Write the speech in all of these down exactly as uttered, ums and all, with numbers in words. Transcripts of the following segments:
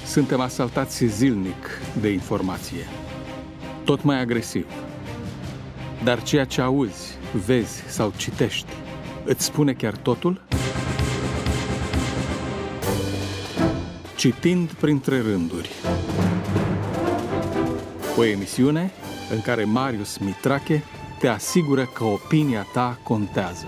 suntem asaltați zilnic de informație, tot mai agresiv. Dar ceea ce auzi, vezi sau citești, îți spune chiar totul? Citind printre rânduri. O emisiune în care Marius Mitrache te asigură că opinia ta contează.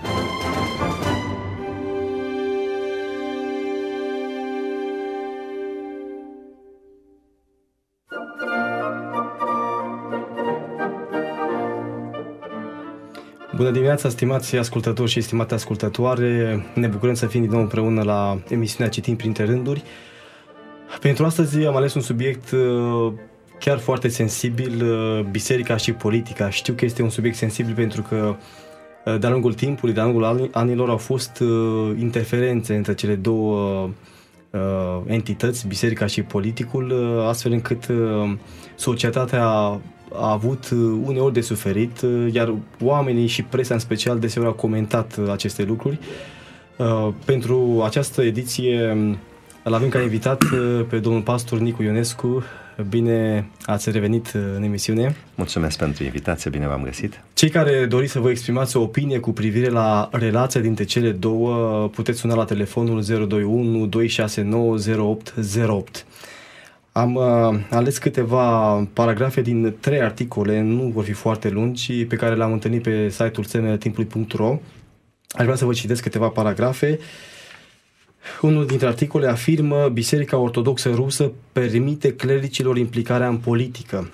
Bună dimineața, stimați ascultători și stimate ascultătoare! Ne bucurăm să fim din nou împreună la emisiunea Citim printre rânduri. Pentru astăzi am ales un subiect chiar foarte sensibil, biserica și politica. Știu că este un subiect sensibil pentru că de-a lungul timpului, de-a lungul anilor au fost interferențe între cele două entități, biserica și politicul, astfel încât societatea a avut uneori de suferit, iar oamenii și presa în special deseori au comentat aceste lucruri. Pentru această ediție îl avem ca invitat pe domnul pastor Nicu Ionescu. Bine ați revenit în emisiune. Mulțumesc pentru invitație, bine v-am găsit. Cei care doriți să vă exprimați o opinie cu privire la relația dintre cele două, puteți suna la telefonul zero doi unu doi șase nouă zero opt zero opt. Am uh, ales câteva paragrafe din trei articole, nu vor fi foarte lungi, pe care le-am întâlnit pe site-ul semnele timpului punct ro. Aș vrea să vă citesc câteva paragrafe. Unul dintre articole afirmă: Biserica Ortodoxă Rusă permite clericilor implicarea în politică.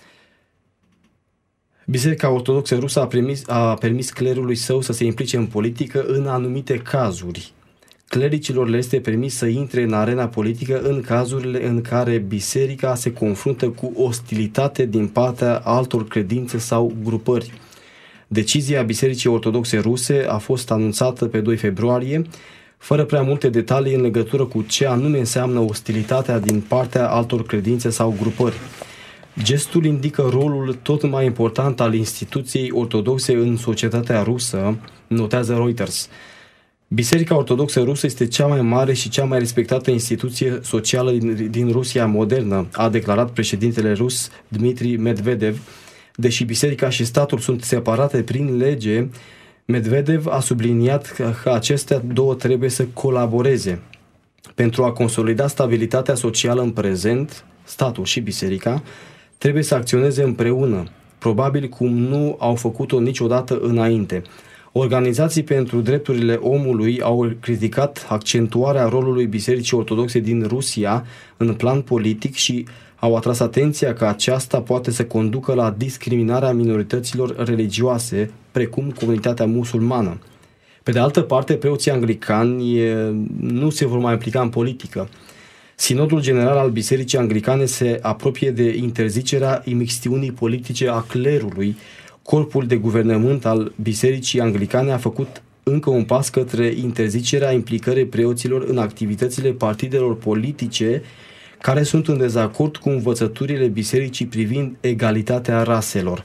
Biserica Ortodoxă Rusă a, permis, a permis clerului său să se implice în politică în anumite cazuri. Clericilor le este permis să intre în arena politică în cazurile în care biserica se confruntă cu ostilitate din partea altor credințe sau grupări. Decizia Bisericii Ortodoxe Ruse a fost anunțată pe doi februarie, fără prea multe detalii în legătură cu ce anume înseamnă ostilitatea din partea altor credințe sau grupări. Gestul indică rolul tot mai important al instituției ortodoxe în societatea rusă, notează Reuters. Biserica Ortodoxă Rusă este cea mai mare și cea mai respectată instituție socială din, din Rusia modernă, a declarat președintele rus Dmitri Medvedev. Deși biserica și statul sunt separate prin lege, Medvedev a subliniat că, că acestea două trebuie să colaboreze. Pentru a consolida stabilitatea socială în prezent, statul și biserica trebuie să acționeze împreună, probabil cum nu au făcut-o niciodată înainte. Organizații pentru drepturile omului au criticat accentuarea rolului Bisericii Ortodoxe din Rusia în plan politic și au atras atenția că aceasta poate să conducă la discriminarea minorităților religioase, precum comunitatea musulmană. Pe de altă parte, preoții anglicani nu se vor mai implica în politică. Sinodul General al Bisericii Anglicane se apropie de interzicerea imixtiunii politice a clerului. Corpul de guvernământ al Bisericii Anglicane a făcut încă un pas către interzicerea implicării preoților în activitățile partidelor politice care sunt în dezacord cu învățăturile bisericii privind egalitatea raselor.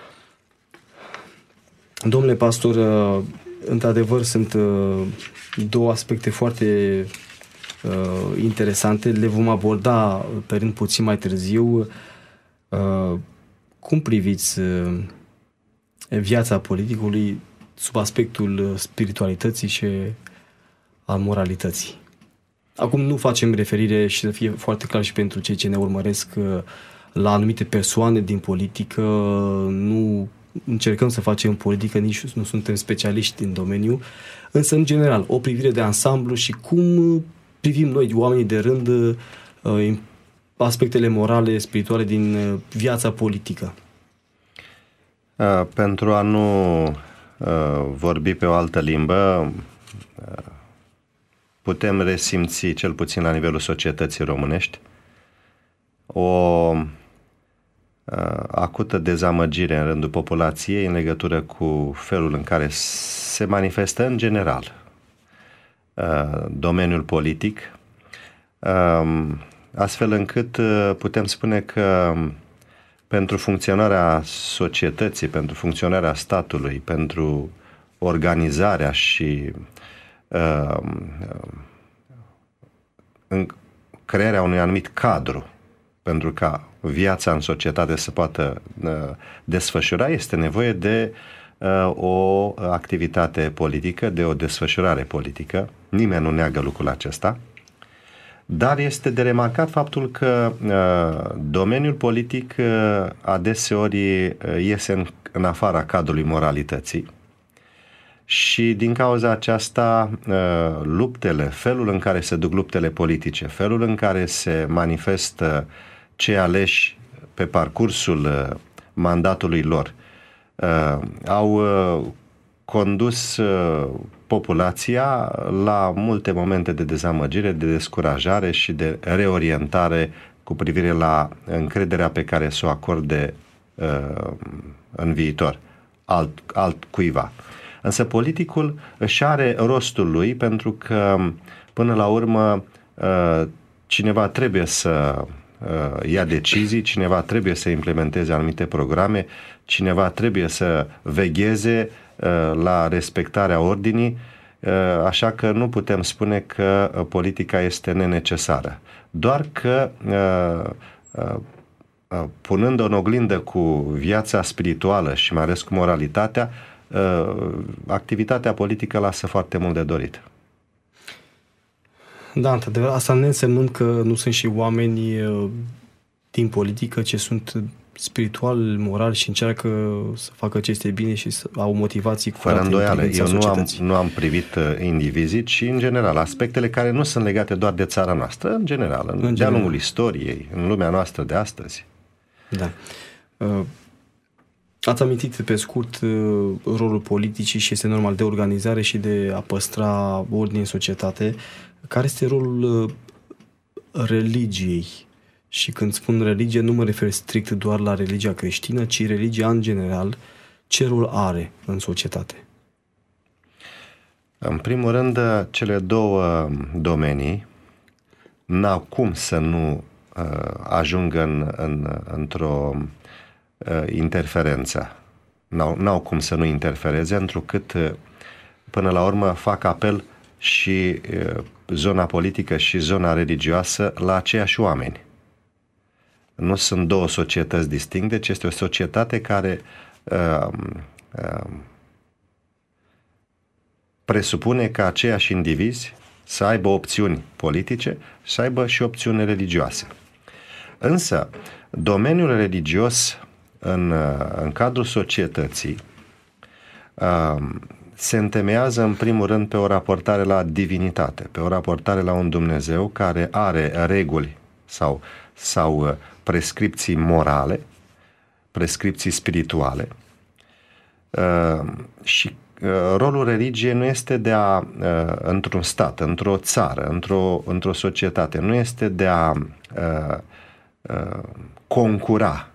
Domnule pastor, într-adevăr sunt două aspecte foarte interesante, le vom aborda pe rând puțin mai târziu. Cum priviți viața politicului sub aspectul spiritualității și al moralității? Acum nu facem referire, și să fie foarte clar și pentru cei ce ne urmăresc, la anumite persoane din politică, nu încercăm să facem politică, nici nu suntem specialiști în domeniu, însă în general o privire de ansamblu și cum privim noi, oamenii de rând, aspectele morale, spirituale din viața politică. Pentru a nu vorbi pe o altă limbă, putem resimți, cel puțin la nivelul societății românești, o acută dezamăgire în rândul populației în legătură cu felul în care se manifestă în general domeniul politic, astfel încât putem spune că pentru funcționarea societății, pentru funcționarea statului, pentru organizarea și uh, în crearea unui anumit cadru pentru ca viața în societate să poată uh, desfășura, este nevoie de uh, o activitate politică, de o desfășurare politică. Nimeni nu neagă lucrul acesta. Dar este de remarcat faptul că uh, domeniul politic uh, adeseori uh, iese în, în afara cadrului moralității și din cauza aceasta uh, luptele, felul în care se duc luptele politice, felul în care se manifestă cei aleși pe parcursul uh, mandatului lor, uh, au uh, condus uh, populația la multe momente de dezamăgire, de descurajare și de reorientare cu privire la încrederea pe care să o acorde uh, în viitor alt, alt cuiva. Însă politicul își are rostul lui pentru că până la urmă uh, cineva trebuie să uh, ia decizii, cineva trebuie să implementeze anumite programe, cineva trebuie să vegheze la respectarea ordinii, așa că nu putem spune că politica este nenecesară. Doar că punând-o în oglindă cu viața spirituală și mai ales cu moralitatea, activitatea politică lasă foarte mult de dorit. Da, într-adevăr, asta ne însemnând că nu sunt și oameni din politică ce sunt spiritual, moral și încearcă să facă ce este bine și să au motivații curate. Fără îndoială, eu nu am, nu am privit indivizii, ci în general aspectele care nu sunt legate doar de țara noastră, în general, în, în de-a lungul istoriei, în lumea noastră de astăzi. Da. Uh, ați amintit pe scurt uh, rolul politicii și este normal de organizare și de a păstra ordine în societate. Care este rolul uh, religiei? Și când spun religie, nu mă refer strict doar la religia creștină, ci religia în general, ce rol are în societate? În primul rând, cele două domenii n-au cum să nu uh, ajungă în, în, într-o uh, interferență. N-au, n-au cum să nu interfereze, întrucât uh, până la urmă fac apel și uh, zona politică și zona religioasă la aceiași oameni. Nu sunt două societăți distincte, ci este o societate care uh, uh, presupune că aceiași indivizi să aibă opțiuni politice și să aibă și opțiuni religioase. Însă, domeniul religios în, în cadrul societății uh, se întemeiază în primul rând pe o raportare la divinitate, pe o raportare la un Dumnezeu care are reguli sau, sau prescripții morale, prescripții spirituale uh, și uh, rolul religiei nu este de a, uh, într-un stat, într-o țară, într-o, într-o societate, nu este de a uh, uh, concura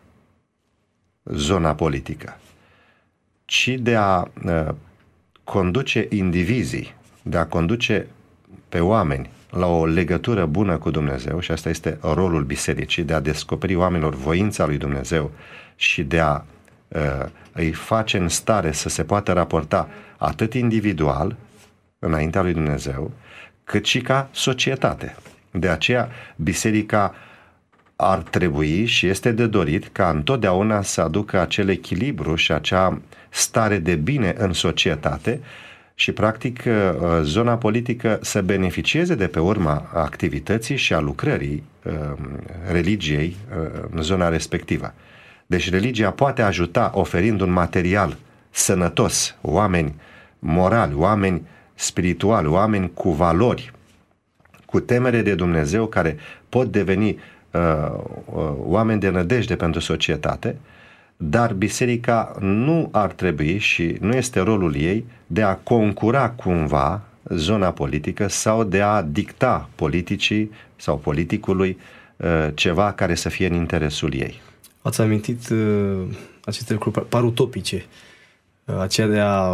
zona politică, ci de a uh, conduce indivizii, de a conduce pe oameni la o legătură bună cu Dumnezeu, și asta este rolul bisericii, de a descoperi oamenilor voința lui Dumnezeu și de a uh, îi face în stare să se poată raporta atât individual înaintea lui Dumnezeu, cât și ca societate. De aceea biserica ar trebui și este de dorit ca întotdeauna să aducă acel echilibru și acea stare de bine în societate și, practic, zona politică să beneficieze de pe urma activității și a lucrării religiei în zona respectivă. Deci religia poate ajuta oferind un material sănătos, oameni morali, oameni spirituali, oameni cu valori, cu temere de Dumnezeu, care pot deveni uh, oameni de nădejde pentru societate, dar biserica nu ar trebui și nu este rolul ei de a concura cumva zona politică sau de a dicta politicii sau politicului uh, ceva care să fie în interesul ei. Ați amintit uh, aceste lucruri par utopice, uh, aceea de a,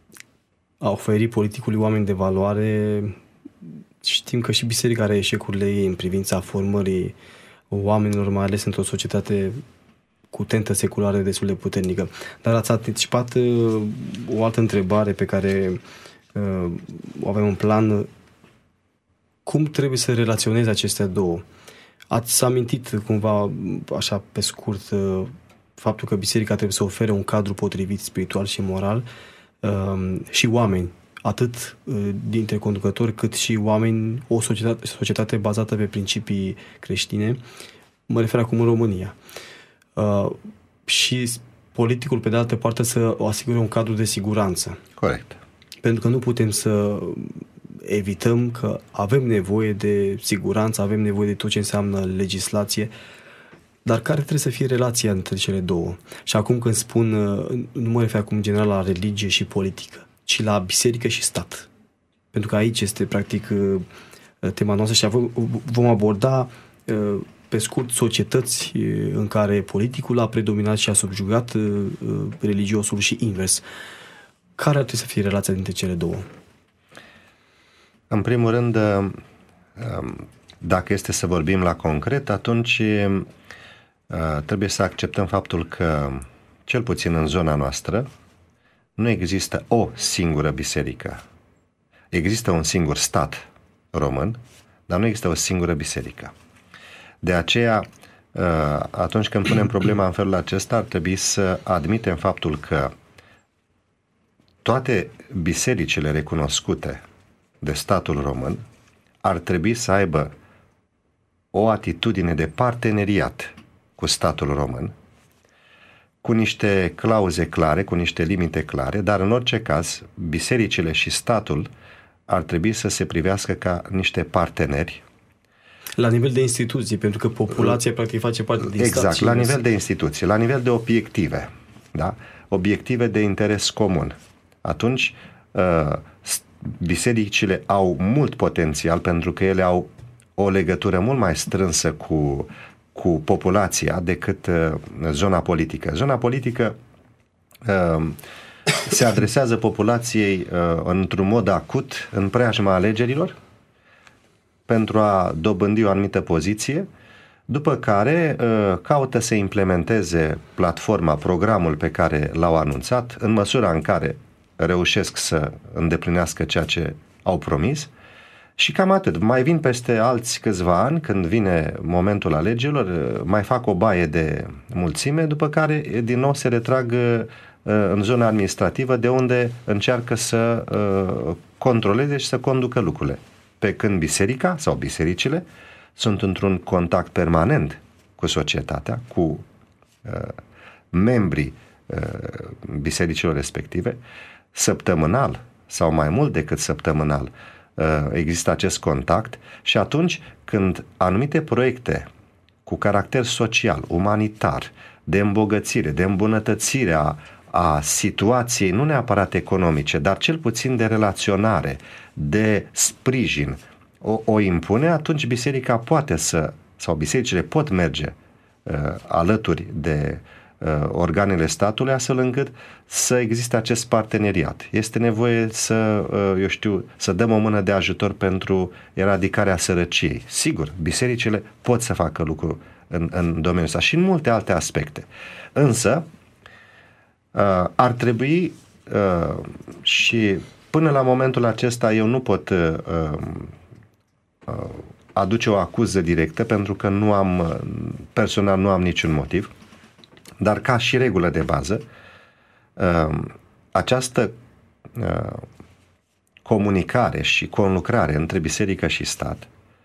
a oferi politicului oameni de valoare. Știm că și biserica are eșecurile ei în privința formării oamenilor, mai ales într-o societate cu tentă seculară destul de puternică. Dar ați anticipat uh, o altă întrebare pe care uh, o avem în plan. cum trebuie să relaționezi acestea două? Ați amintit cumva, așa pe scurt, faptul că biserica trebuie să ofere un cadru potrivit spiritual și moral și oameni, atât dintre conducători cât și oameni, o societate, societate bazată pe principii creștine. Mă refer acum în România. Și politicul, pe de altă parte, să asigure un cadru de siguranță. Corect. Pentru că nu putem să evităm că avem nevoie de siguranță, avem nevoie de tot ce înseamnă legislație, dar care trebuie să fie relația între cele două? Și acum când spun, nu mă refer acum în general la religie și politică, ci la biserică și stat. Pentru că aici este practic tema noastră și vom aborda pe scurt societăți în care politicul a predominat și a subjugat religiosul și invers. Care ar trebui să fie relația dintre cele două? În primul rând, dacă este să vorbim la concret, atunci trebuie să acceptăm faptul că, cel puțin în zona noastră, nu există o singură biserică. Există un singur stat român, dar nu există o singură biserică. De aceea, atunci când punem problema în felul acesta, ar trebui să admitem faptul că toate bisericile recunoscute de statul român ar trebui să aibă o atitudine de parteneriat cu statul român, cu niște clauze clare, cu niște limite clare, dar în orice caz, bisericile și statul ar trebui să se privească ca niște parteneri. La nivel de instituții, pentru că populația practic face parte din exact, stat. Exact, la nivel de instituții, la nivel de obiective, da? Obiective de interes comun. Atunci, bisericile au mult potențial pentru că ele au o legătură mult mai strânsă cu, cu populația decât zona politică. Zona politică se adresează populației într-un mod acut în preajma alegerilor pentru a dobândi o anumită poziție, după care caută să implementeze platforma, programul pe care l-au anunțat, în măsura în care reușesc să îndeplinească ceea ce au promis și cam atât. Mai vin peste alți câțiva ani, când vine momentul alegerilor, mai fac o baie de mulțime, după care din nou se retrag în zona administrativă, de unde încearcă să controleze și să conducă lucrurile. Pe când biserica sau bisericile sunt într-un contact permanent cu societatea, cu uh, membrii uh, bisericilor respective, săptămânal sau mai mult decât săptămânal uh, există acest contact și atunci când anumite proiecte cu caracter social, umanitar, de îmbogățire, de îmbunătățire a, a situației, nu neapărat economice, dar cel puțin de relaționare, de sprijin, o, o impune, atunci biserica poate să, sau bisericile pot merge uh, alături de uh, organele statului, astfel încât să existe acest parteneriat. Este nevoie să, uh, eu știu, să dăm o mână de ajutor pentru eradicarea sărăciei. Sigur, bisericile pot să facă lucru în, în domeniul ăsta și în multe alte aspecte. Însă, uh, ar trebui uh, și până la momentul acesta eu nu pot uh, uh, aduce o acuză directă pentru că nu am, personal nu am niciun motiv, dar ca și regulă de bază, uh, această uh, comunicare și conlucrare între biserică și stat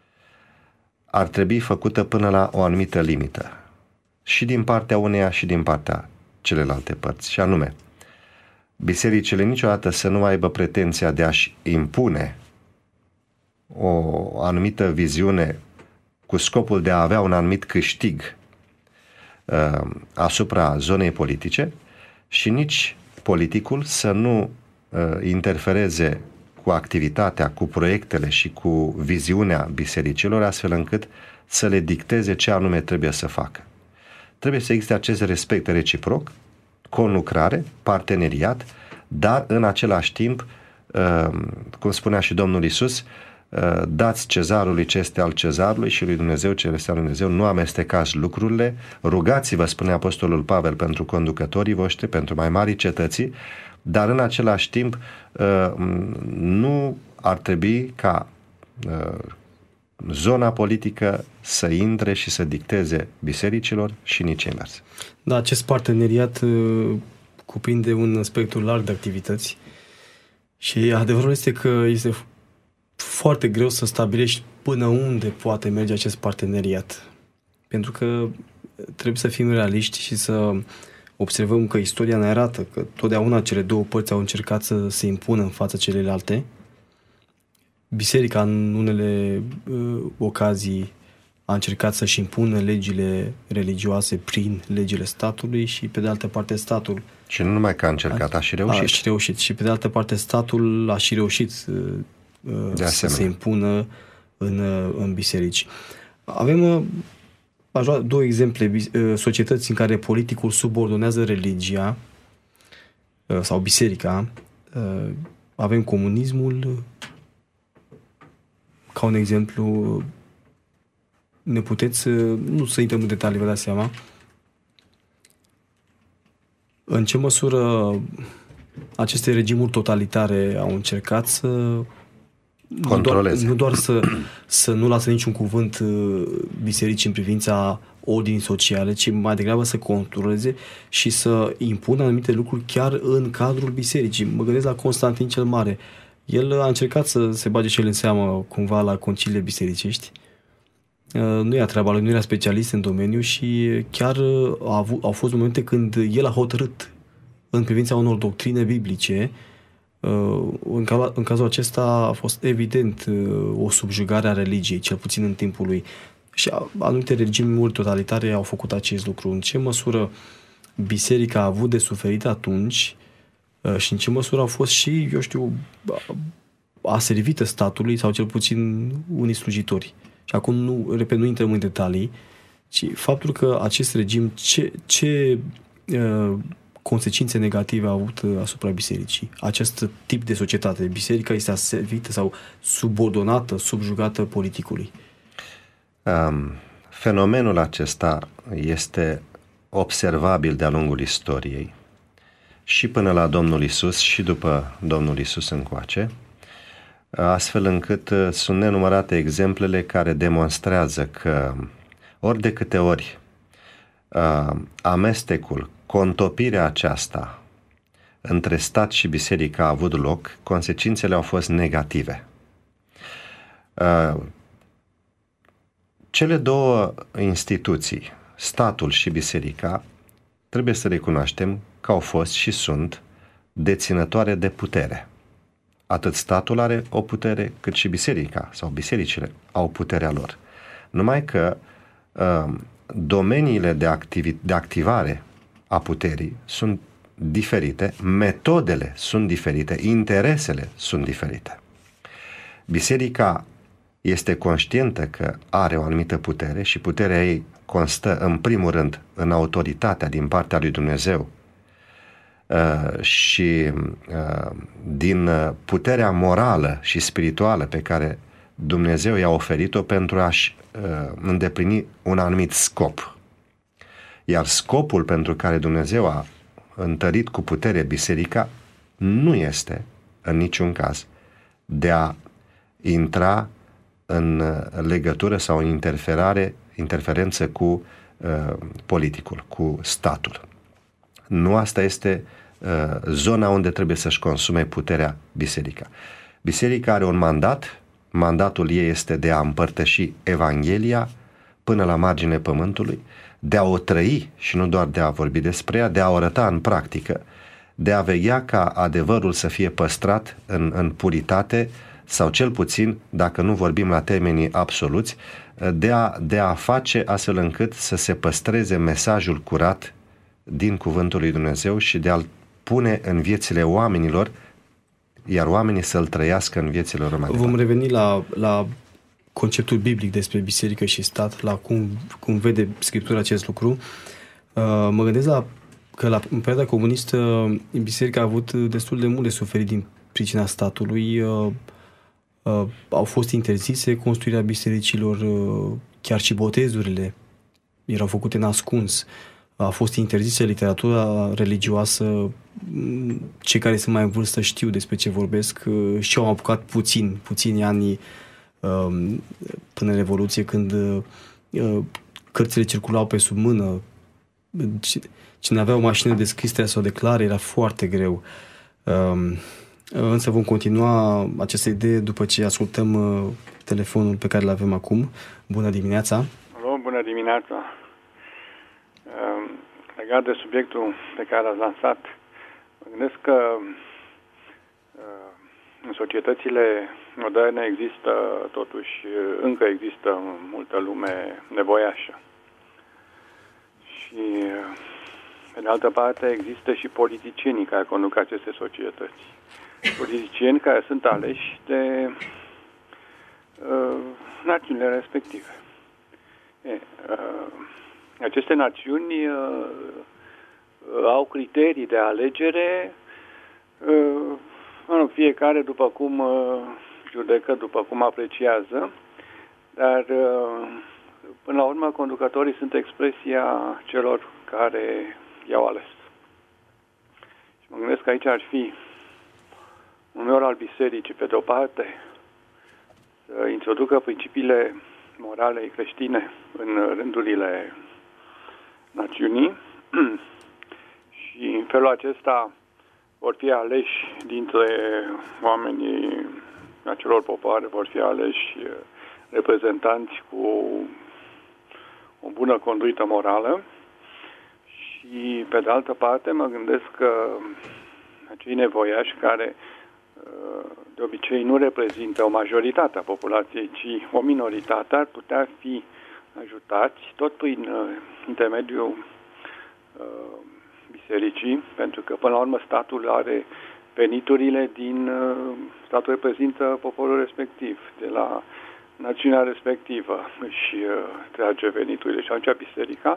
ar trebui făcută până la o anumită limită și din partea uneia și din partea celelalte părți, și anume bisericile niciodată să nu aibă pretenția de a-și impune o anumită viziune cu scopul de a avea un anumit câștig uh, asupra zonei politice și nici politicul să nu uh, interfereze cu activitatea, cu proiectele și cu viziunea bisericilor, astfel încât să le dicteze ce anume trebuie să facă. Trebuie să existe acest respect reciproc, conlucrare, parteneriat, dar în același timp, uh, cum spunea și Domnul Iisus, dați cezarului ce este al cezarului și lui Dumnezeu ce este al lui Dumnezeu, nu amestecați lucrurile, rugați-vă, spune Apostolul Pavel, pentru conducătorii voștri, pentru mai mari cetății, dar în același timp nu ar trebui ca zona politică să intre și să dicteze bisericilor și nici invers. Da, acest parteneriat uh, cuprinde un spectru larg de activități și adevărul este că este foarte greu să stabilești până unde poate merge acest parteneriat. Pentru că trebuie să fim realiști și să observăm că istoria ne arată că totdeauna cele două părți au încercat să se impună în fața celelalte. Biserica în unele uh, ocazii a încercat să-și impună legile religioase prin legile statului și pe de altă parte statul... Și nu numai că a încercat, a, a și reușit. A și reușit. Și pe de altă parte statul a și reușit uh, să se impună în, uh, în biserici. Avem uh, aș lua două exemple, uh, societăți în care politicul subordonează religia uh, sau biserica. Uh, avem comunismul, ca un exemplu. Ne puteți, nu să intrăm în detalii, vă dați seama, în ce măsură aceste regimuri totalitare au încercat să controleze. Nu doar, nu doar să, să nu lasă niciun cuvânt bisericii în privința ordinii sociale, ci mai degrabă să controleze și să impună anumite lucruri chiar în cadrul bisericii. Mă gândesc la Constantin cel Mare. El a încercat să se bage și el în seamă cumva la conciliile bisericești. Nu era treaba lui, nu era specialist în domeniu și chiar a avut, au fost momente când el a hotărât în privința unor doctrine biblice. În, cal, în cazul acesta a fost evident o subjugare a religiei, cel puțin în timpul lui. Și anumite regimuri totalitare au făcut acest lucru. În ce măsură biserica a avut de suferit atunci și în ce măsură a fost și, eu știu, aservită statului sau cel puțin unii slujitori. Și acum, nu, repet, nu intrăm în detalii, ci faptul că acest regim, ce, ce uh, consecințe negative a avut asupra bisericii. Acest tip de societate. Biserica este aservită sau subordonată, subjugată politicului. Um, fenomenul acesta este observabil de-a lungul istoriei și până la Domnul Iisus și după Domnul Iisus încoace, astfel încât sunt nenumărate exemplele care demonstrează că ori de câte ori uh, amestecul, contopirea aceasta între stat și biserică a avut loc, consecințele au fost negative. Uh, cele două instituții, statul și biserica, trebuie să recunoaștem că au fost și sunt deținătoare de putere. Atât statul are o putere, cât și biserica sau bisericile au puterea lor. Numai că uh, domeniile de, activi- de activare a puterii sunt diferite, metodele sunt diferite, interesele sunt diferite. Biserica este conștientă că are o anumită putere și puterea ei constă în primul rând în autoritatea din partea lui Dumnezeu Uh, și uh, din puterea morală și spirituală pe care Dumnezeu i-a oferit-o pentru a-și uh, îndeplini un anumit scop. Iar scopul pentru care Dumnezeu a întărit cu putere biserica nu este, în niciun caz, de a intra în legătură sau în interferare, interferență cu uh, politicul, cu statul. Nu asta este uh, zona unde trebuie să-și consume puterea biserica. Biserica are un mandat, mandatul ei este de a împărtăși Evanghelia până la marginea pământului, de a o trăi și nu doar de a vorbi despre ea, de a o arăta în practică, de a veghea ca adevărul să fie păstrat în, în puritate sau cel puțin, dacă nu vorbim la termenii absoluți, de a, de a face astfel încât să se păstreze mesajul curat din cuvântul lui Dumnezeu și de a-l pune în viețile oamenilor, iar oamenii să-l trăiască în viețile lor mai departe. Vom reveni la, la conceptul biblic despre biserică și stat, la cum, cum vede Scriptura acest lucru. Uh, mă gândesc la, că la, în perioada comunistă biserica a avut destul de mult de suferit din pricina statului. Uh, uh, au fost interzise construirea bisericilor, uh, chiar și botezurile erau făcute în ascuns. A fost interzisă literatura religioasă. Cei care sunt mai în vârstă știu despre ce vorbesc și au apucat puțin, puțini ani până în Revoluție, când cărțile circulau pe sub mână. Cine avea o mașină de scris trebuia să o declare, era foarte greu. Însă vom continua această idee după ce ascultăm telefonul pe care îl avem acum. Bună dimineața! Alo, bună dimineața! Legat de subiectul pe care l-ați lansat, mă gândesc că în societățile moderne există, totuși, încă există multă lume nevoiașă. Și, pe de altă parte, există și politicienii care conduc aceste societăți. Politicieni care sunt aleși de uh, națiunile respective. E, uh, aceste națiuni uh, au criterii de alegere, uh, nu, fiecare după cum uh, judecă, după cum apreciază, dar uh, până la urmă conducătorii sunt expresia celor care i-au ales. Și mă gândesc că aici ar fi un rol al bisericii, pe de-o parte, să introducă principiile morale creștine în rândurile națiunii și în felul acesta vor fi aleși dintre oamenii acelor popoare, vor fi aleși reprezentanți cu o bună conduită morală și, pe de altă parte, mă gândesc că acei nevoiași care de obicei nu reprezintă o majoritate a populației, ci o minoritate, ar putea fi ajutați tot prin intermediul bisericii, pentru că până la urmă statul are veniturile din, statul reprezintă poporul respectiv, de la națiunea respectivă și trage veniturile. Și atunci biserica,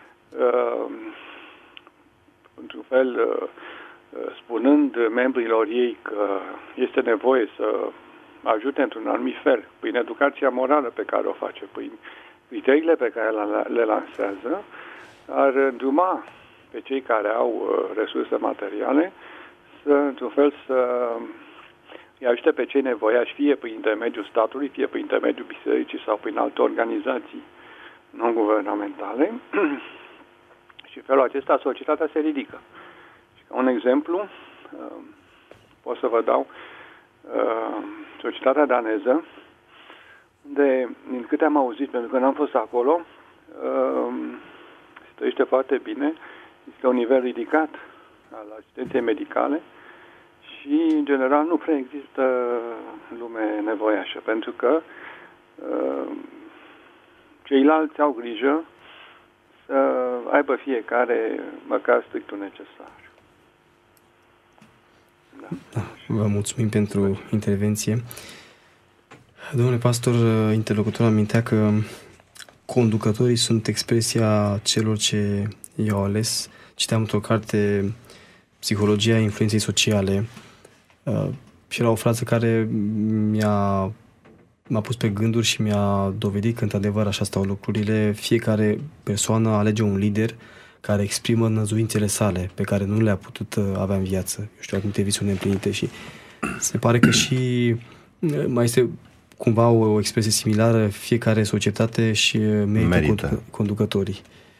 într-un fel, spunând membrilor ei că este nevoie să ajute într-un anumit fel, prin educația morală pe care o face, prin criteriile pe care le lansează, ar îndruma pe cei care au resurse materiale să, într-un fel, să îi ajute pe cei nevoiași, fie prin intermediul statului, fie prin intermediul bisericii sau prin alte organizații non-guvernamentale și în felul acesta societatea se ridică. Un exemplu, pot să vă dau, societatea daneză, unde, din câte am auzit, pentru că n-am fost acolo, se trăiește foarte bine, este un nivel ridicat al asistenței medicale și, în general, nu prea există lume nevoiașă, pentru că ceilalți au grijă să aibă fiecare măcar strictul necesar. Da, vă mulțumim pentru intervenție. Domnule pastor, interlocutorul amintea că conducătorii sunt expresia celor ce i-au ales. Citeam într-o carte Psihologia influenței sociale și era o frază care mi-a, m-a pus pe gânduri și mi-a dovedit că într-adevăr așa stau lucrurile. Fiecare persoană alege un lider care exprimă năzuințele sale, pe care nu le-a putut avea în viață. Eu știu, anumite visuri neîmplinite și se pare că și mai este cumva o, o expresie similară, fiecare societate și merită, merită. conducătorii.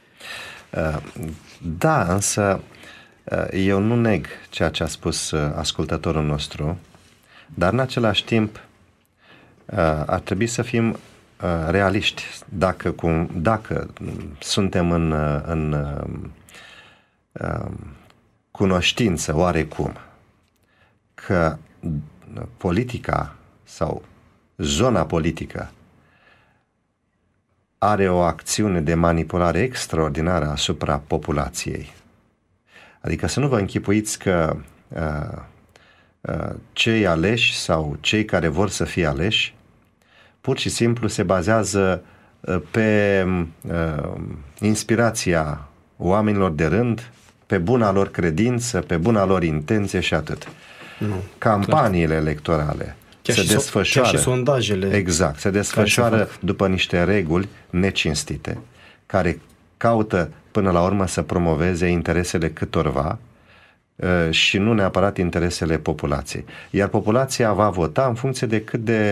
Da, însă eu nu neg ceea ce a spus ascultătorul nostru, dar în același timp ar trebui să fim realiști. Dacă, cum, dacă suntem în, în cunoștință oarecum că politica sau zona politică are o acțiune de manipulare extraordinară asupra populației. Adică să nu vă închipuiți că uh, uh, cei aleși sau cei care vor să fie aleși pur și simplu se bazează uh, pe uh, inspirația oamenilor de rând, pe buna lor credință, pe buna lor intenție și atât. Nu, Campaniile clar. electorale chiar se și desfășoară. Chiar și sondajele. Exact, se desfășoară după niște reguli necinstite, care caută până la urmă să promoveze interesele câtorva uh, și nu neapărat interesele populației. Iar populația va vota în funcție de cât de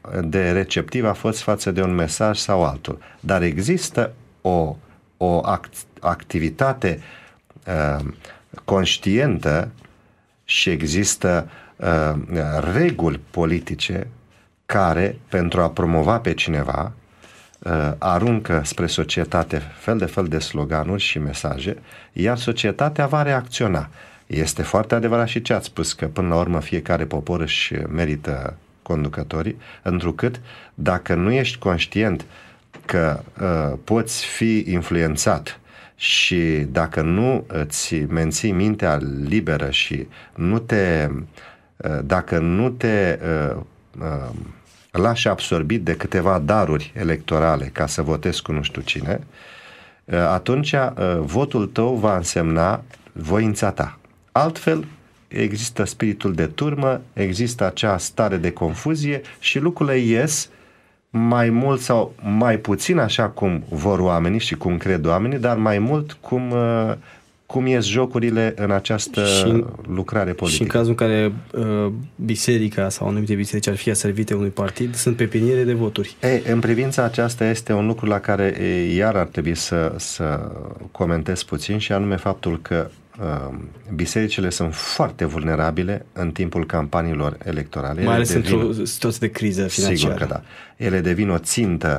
de receptiv a fost față de un mesaj sau altul. Dar există o, o act, activitate uh, conștientă și există uh, reguli politice care, pentru a promova pe cineva, uh, aruncă spre societate fel de fel de sloganuri și mesaje, iar societatea va reacționa. Este foarte adevărat și ce ați spus, că până la urmă fiecare popor își merită conducătorii, întrucât dacă nu ești conștient că uh, poți fi influențat și dacă nu îți menții mintea liberă și nu te, uh, dacă nu te uh, uh, lași absorbit de câteva daruri electorale ca să votezi cu nu știu cine, uh, atunci uh, votul tău va însemna voința ta. Altfel, există spiritul de turmă, există acea stare de confuzie și lucrurile ies mai mult sau mai puțin așa cum vor oamenii și cum cred oamenii, dar mai mult cum, cum ies jocurile în această și, lucrare politică. Și în cazul în care uh, biserica sau anumite biserici ar fi servite unui partid, sunt pepiniere de voturi. Ei, în privința aceasta este un lucru la care e, iar ar trebui să, să comentez puțin, și anume faptul că bisericile sunt foarte vulnerabile în timpul campaniilor electorale. Mai ales devin, într-o situație de criză financiară. Sigur că da. Ele devin o țintă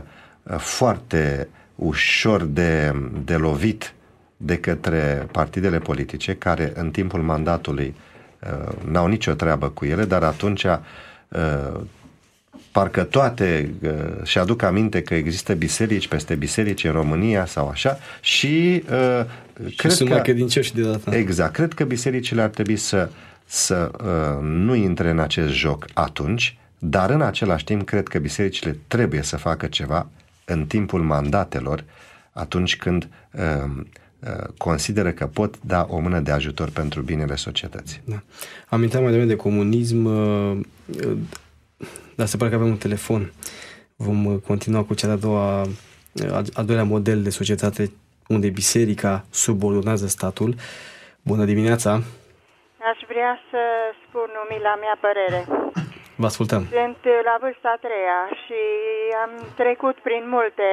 foarte ușor de, de lovit de către partidele politice, care în timpul mandatului uh, n-au nicio treabă cu ele, dar atunci uh, parcă toate uh, și aduc aminte că există biserici peste biserici în România sau așa și uh, și cred sunt că, mai credincioși de data. Exact. Cred că bisericile ar trebui să, să uh, nu intre în acest joc atunci, dar în același timp cred că bisericile trebuie să facă ceva în timpul mandatelor, atunci când uh, uh, consideră că pot da o mână de ajutor pentru binele societății. Da. Aminteam mai devreme de comunism, uh, uh, dar se pare că avem un telefon. Vom uh, continua cu cea de-a doua, uh, al doilea model de societate, unde biserica subordonează statul. Bună dimineața! Aș vrea să spun umila mea părere. Vă ascultăm. Sunt la vârsta a treia și am trecut prin multe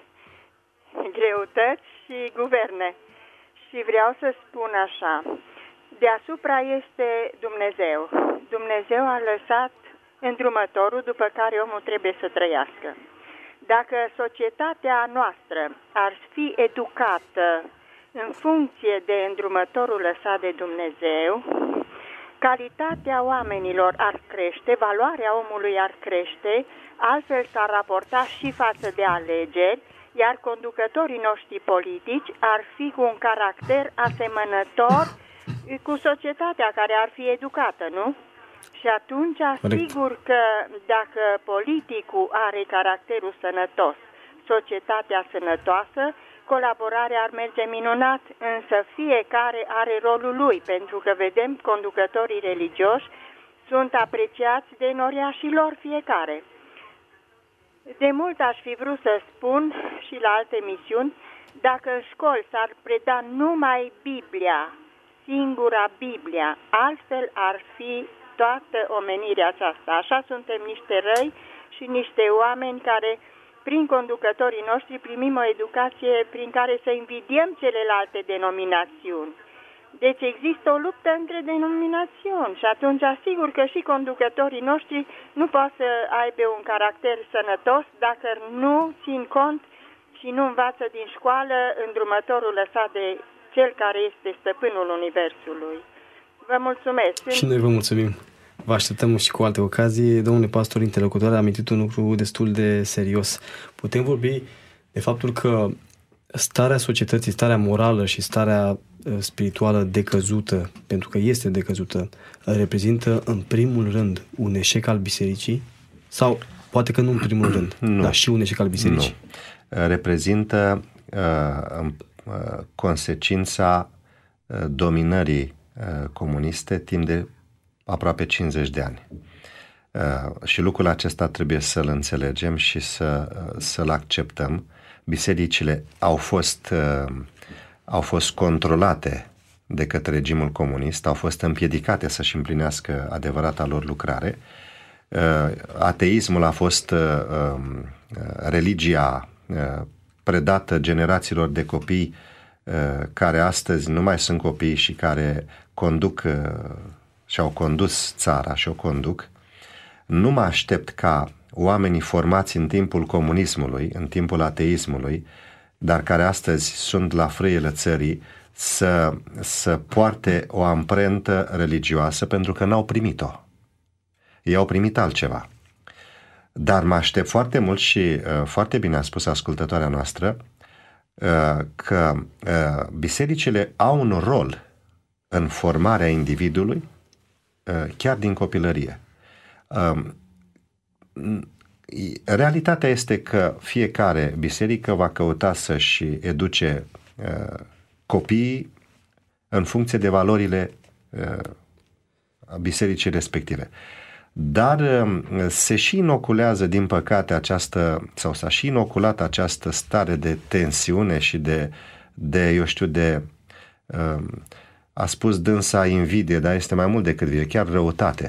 greutăți și guverne. Și vreau să spun așa, deasupra este Dumnezeu. Dumnezeu a lăsat îndrumătorul după care omul trebuie să trăiască. Dacă societatea noastră ar fi educată în funcție de îndrumătorul lăsat de Dumnezeu, calitatea oamenilor ar crește, valoarea omului ar crește, altfel s-ar raporta și față de alegeri, iar conducătorii noștri politici ar fi cu un caracter asemănător cu societatea care ar fi educată, nu? Și atunci, sigur că dacă politicul are caracterul sănătos, societatea sănătoasă, colaborarea ar merge minunat, însă fiecare are rolul lui, pentru că vedem conducătorii religioși sunt apreciați de noriașii lor fiecare. De mult aș fi vrut să spun și la alte misiuni, dacă în școli s-ar preda numai Biblia, singura Biblia, altfel ar fi toată omenirea aceasta. Așa suntem niște răi și niște oameni care, prin conducătorii noștri, primim o educație prin care să invidiem celelalte denominațiuni. Deci există o luptă între denominațiuni și atunci asigur că și conducătorii noștri nu pot să aibă un caracter sănătos dacă nu țin cont și nu învață din școală îndrumătorul lăsat de cel care este stăpânul Universului. Vă mulțumesc. Și noi vă mulțumim. Vă așteptăm și cu alte ocazii. Domnule pastor interlocutor, a amintit un lucru destul de serios. Putem vorbi de faptul că starea societății, starea morală și starea spirituală decăzută, pentru că este decăzută, reprezintă în primul rând un eșec al bisericii? Sau poate că nu în primul rând, nu. Dar și un eșec al bisericii? Nu. Reprezintă uh, uh, consecința uh, dominării uh, comuniste timp de aproape cincizeci de ani. Uh, și lucrul acesta trebuie să-l înțelegem și să, uh, să-l acceptăm. Bisericile au fost, uh, au fost controlate de către regimul comunist, au fost împiedicate să-și împlinească adevărata lor lucrare ateismul a fost religia predată generațiilor de copii care astăzi nu mai sunt copii și care conduc și-au condus țara și o conduc, nu mă aștept ca oamenii formați în timpul comunismului, în timpul ateismului, dar care astăzi sunt la frâiele țării, să, să poarte o amprentă religioasă pentru că n-au primit-o. Ei au primit altceva. Dar mă aștept foarte mult și uh, foarte bine a spus ascultătoarea noastră uh, că uh, bisericile au un rol în formarea individului uh, chiar din copilărie. Uh, realitatea este că fiecare biserică va căuta să-și educe uh, copiii în funcție de valorile uh, bisericii respective. Dar se și inoculează, din păcate, această, sau s-a și inoculat această stare de tensiune și de, de eu știu, de, a spus dânsa invidie, dar este mai mult decât vie, chiar răutate.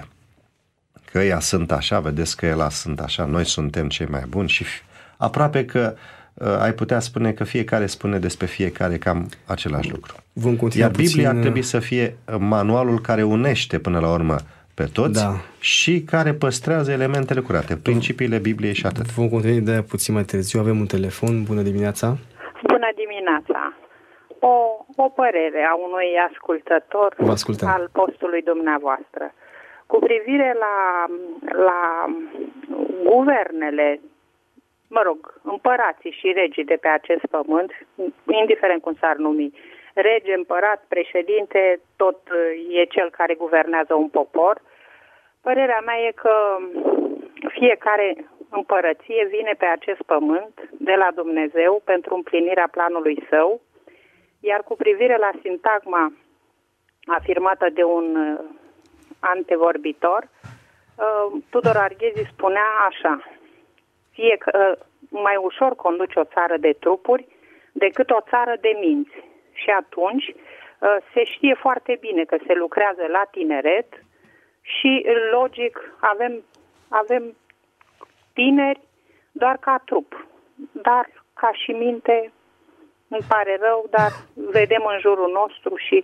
Că ea sunt așa, vedeți că ela sunt așa, noi suntem cei mai buni și aproape că ai putea spune că fiecare spune despre fiecare cam același lucru. Iar Biblia puțin... ar trebui să fie manualul care unește până la urmă pe toți, da, și care păstrează elementele curate, principiile Bibliei și atât. Vom continua de puțin mai târziu. Avem un telefon. Bună dimineața! Bună dimineața! O, o părere a unui ascultător al postului dumneavoastră. Cu privire la, la guvernele, mă rog, împărații și regii de pe acest pământ, indiferent cum s-ar numi, rege, împărat, președinte, tot e cel care guvernează un popor. Părerea mea e că fiecare împărăție vine pe acest pământ de la Dumnezeu pentru împlinirea planului său, iar cu privire la sintagma afirmată de un antevorbitor, Tudor Arghezi spunea așa: fie că mai ușor conduce o țară de trupuri decât o țară de minți. Și atunci se știe foarte bine că se lucrează la tineret și, logic, avem, avem tineri doar ca trup. Dar, ca și minte, îmi pare rău, dar vedem în jurul nostru și,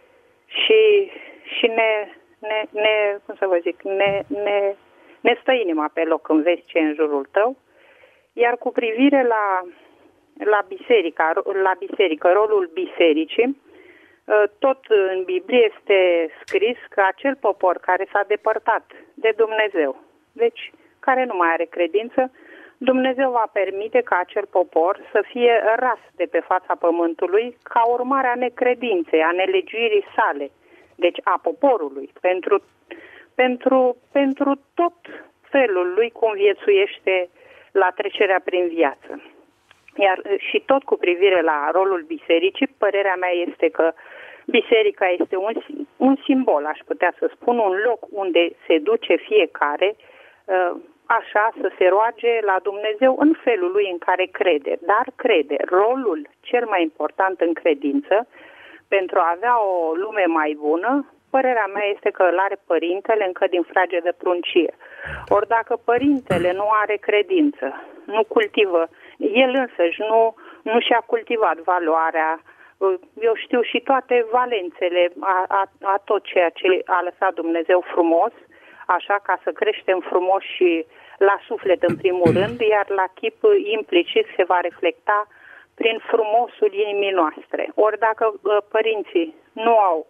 și, și ne, ne, ne, cum să vă zic, ne, ne, ne stă inima pe loc când vezi ce e în jurul tău. Iar cu privire la... La biserică, la biserică, rolul bisericii, tot în Biblie este scris că acel popor care s-a depărtat de Dumnezeu, deci care nu mai are credință, Dumnezeu va permite ca acel popor să fie ras de pe fața pământului ca urmare a necredinței, a nelegiuirii sale, deci a poporului, pentru, pentru, pentru tot felul lui cum viețuiește la trecerea prin viață. Iar și tot cu privire la rolul bisericii, părerea mea este că biserica este un, un simbol, aș putea să spun, un loc unde se duce fiecare așa să se roage la Dumnezeu în felul lui în care crede. Dar crede, rolul cel mai important în credință pentru a avea o lume mai bună, părerea mea este că îl are părintele încă din frage de pruncie. Ori dacă părintele nu are credință, nu cultivă, el însăși nu, nu și-a cultivat valoarea, eu știu, și toate valențele a, a, a tot ceea ce a lăsat Dumnezeu frumos, așa ca să creștem frumos și la suflet în primul rând, iar la chip implicit se va reflecta prin frumosul inimii noastre. Ori dacă părinții nu au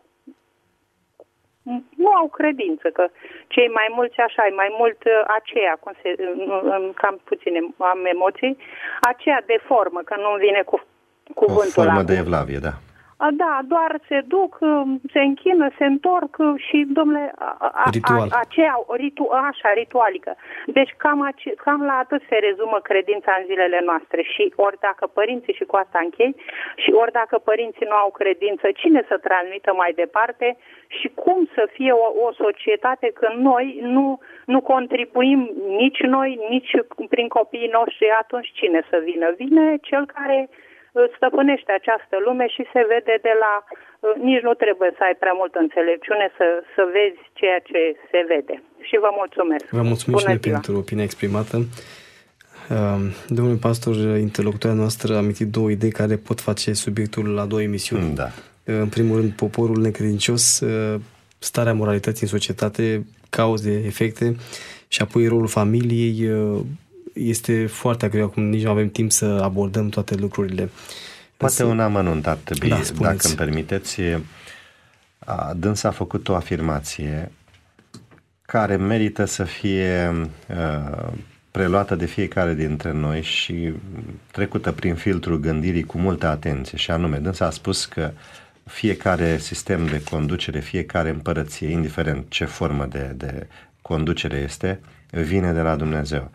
nu au credință, că cei mai mulți așa, mai mult aceea, cum se, cam puține am emoții, aceea de formă, că nu vine cu cuvântul. O formă de evlavie, da. Da, doar se duc, se închină, se întorc și, domnule, a, Ritual. a, aceea, ritu, așa, ritualică. Deci cam, ace, cam la atât se rezumă credința în zilele noastre. Și ori dacă părinții, și cu asta închei, și ori dacă părinții nu au credință, cine să transmită mai departe și cum să fie o, o societate când noi nu, nu contribuim nici noi, nici prin copiii noștri, atunci cine să vină? Vine cel care stăpânește această lume și se vede de la nici nu trebuie să ai prea multă înțelepciune să, să vezi ceea ce se vede. Și vă mulțumesc. Vă mulțumim și noi pentru opinia exprimată. Domnul pastor, interlocutoarea noastră a amintit două idei care pot face subiectul la două emisiuni. Da. În primul rând, poporul necredincios, starea moralității în societate, cauze, efecte, și apoi rolul familiei. Este foarte greu acum, nici nu avem timp să abordăm toate lucrurile. Poate un amănunt ar trebui, da, dacă îmi permiteți. Dânsa a făcut o afirmație care merită să fie uh, preluată de fiecare dintre noi și trecută prin filtrul gândirii cu multă atenție, și anume, dânsa a spus că fiecare sistem de conducere, fiecare împărăție, indiferent ce formă de, de conducere este, vine de la Dumnezeu.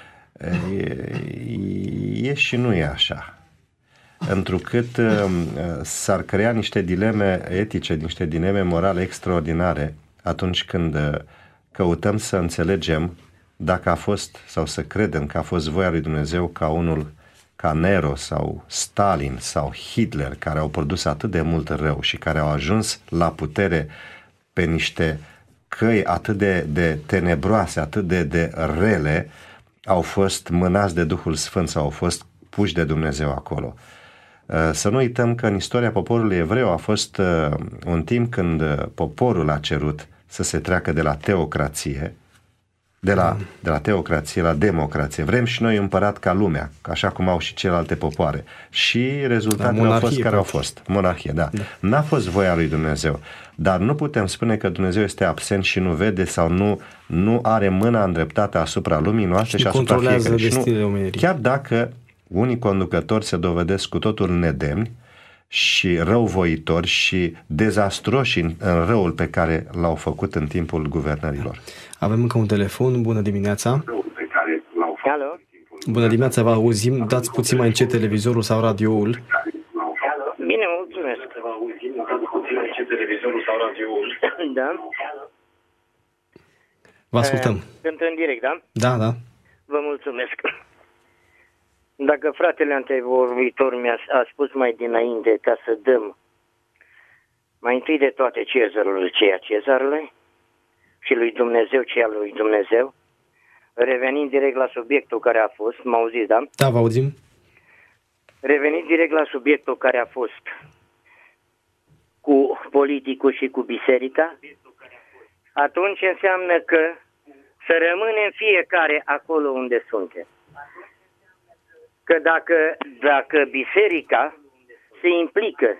E, e și nu e așa. Întrucât uh, s-ar crea niște dileme etice, niște dileme morale extraordinare atunci când uh, căutăm să înțelegem dacă a fost, sau să credem că a fost voia lui Dumnezeu ca unul ca Nero sau Stalin sau Hitler, care au produs atât de mult rău și care au ajuns la putere pe niște căi atât de, de tenebroase, atât de, de rele, au fost mânați de Duhul Sfânt sau au fost puși de Dumnezeu acolo. Să nu uităm că în istoria poporului evreu a fost un timp când poporul a cerut să se treacă de la teocrație, de la, de la teocrație la democrație. Vrem și noi împărat ca lumea, așa cum au și celelalte popoare. Și rezultatele au fost care au fost. Monarhie, da. da. N-a fost voia lui Dumnezeu. Dar nu putem spune că Dumnezeu este absent și nu vede sau nu, nu are mâna îndreptată asupra lumii noastre și, și asupra fiecare. Și nu, chiar dacă unii conducători se dovedesc cu totul nedemni și răuvoitori și dezastroși în, în răul pe care l-au făcut în timpul guvernărilor. Avem încă un telefon. Bună dimineața! Alo. Bună dimineața, vă auzim. Dați puțin mai încet televizorul sau radioul. Bine, mulțumesc. Da. Vă ascultăm. Sunt în direct, da? Da, da. Vă mulțumesc. Dacă fratele antevorbitor mi-a a spus mai dinainte ca să dăm mai întâi de toate Cezarului ceea Cezarului și lui Dumnezeu ceea lui Dumnezeu, revenind direct la subiectul care a fost, mă auziți, da? Da, vă auzim. Revenind direct la subiectul care a fost cu politicul și cu biserica, atunci înseamnă că să rămânem fiecare acolo unde suntem. Că dacă, dacă biserica se implică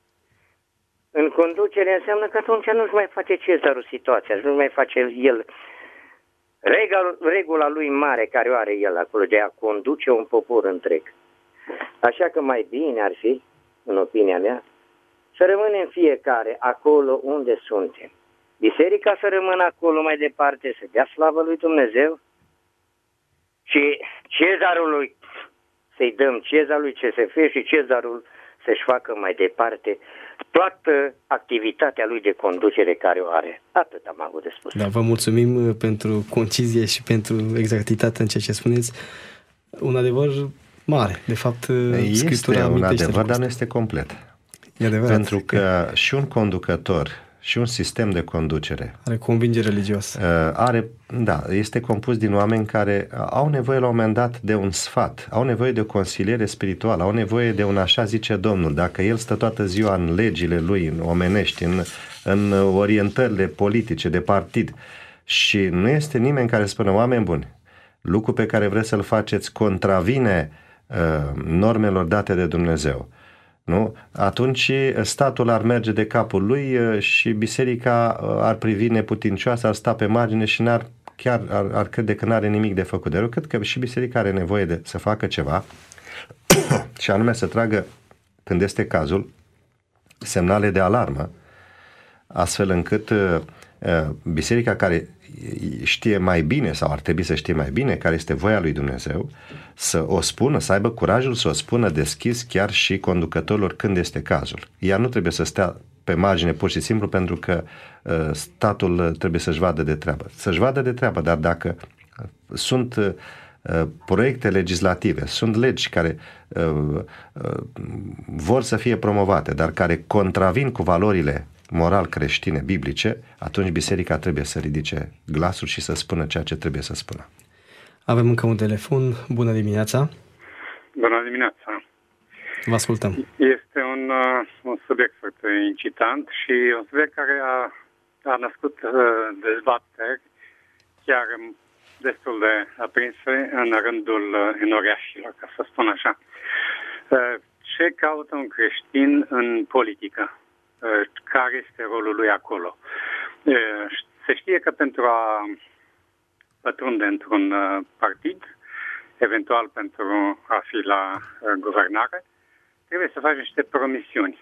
în conducere, înseamnă că atunci nu-și mai face Cezarul situația, nu-și mai face el regula, regula lui mare care o are el acolo, de a conduce un popor întreg. Așa că mai bine ar fi, în opinia mea, să rămânem fiecare acolo unde suntem. Biserica să rămână acolo mai departe, să dea slavă lui Dumnezeu și Cezarului să-i dăm Cezarului ce se fie și Cezarul să-și facă mai departe toată activitatea lui de conducere care o are. Atât am avut de spus. Da, vă mulțumim pentru concizie și pentru exactitate în ceea ce spuneți. Un adevăr mare. De fapt, este Scriptura un adevăr, dar nu este complet. E adevărat. Pentru că și un conducător și un sistem de conducere are convingere religioasă. Are, da, este compus din oameni care au nevoie la un moment dat de un sfat, au nevoie de o consiliere spirituală, au nevoie de un așa zice Domnul. Dacă el stă toată ziua în legile lui, în omenești, în, în orientările politice de partid și nu este nimeni care spune, oameni buni, lucru pe care vreți să-l faceți contravine uh, normelor date de Dumnezeu, nu? Atunci statul ar merge de capul lui și biserica ar privi neputincioasă, ar sta pe margine și n-ar, chiar ar, ar crede că n-are nimic de făcut de rău. Cred că și biserica are nevoie de să facă ceva și anume să tragă, când este cazul, semnale de alarmă, astfel încât uh, biserica care știe mai bine sau ar trebui să știe mai bine care este voia lui Dumnezeu, să o spună, să aibă curajul să o spună deschis chiar și conducătorilor când este cazul. Ea nu trebuie să stea pe margine pur și simplu pentru că uh, statul trebuie să-și vadă de treabă. Să-și vadă de treabă, dar dacă sunt uh, proiecte legislative, sunt legi care vor să fie promovate, dar care contravin cu valorile moral creștine, biblice, atunci biserica trebuie să ridice glasul și să spună ceea ce trebuie să spună. Avem încă un telefon. Bună dimineața! Bună dimineața! Vă ascultăm. Este un, uh, un subiect foarte incitant și un subiect care a, a născut uh, dezbateri chiar destul de aprinse în rândul uh, enoriașilor, ca să spun așa. Uh, ce caută un creștin în politică? Uh, care este rolul lui acolo? Uh, se știe că pentru a pătrunde într-un uh, partid, eventual pentru a fi la uh, guvernare, trebuie să faci niște promisiuni.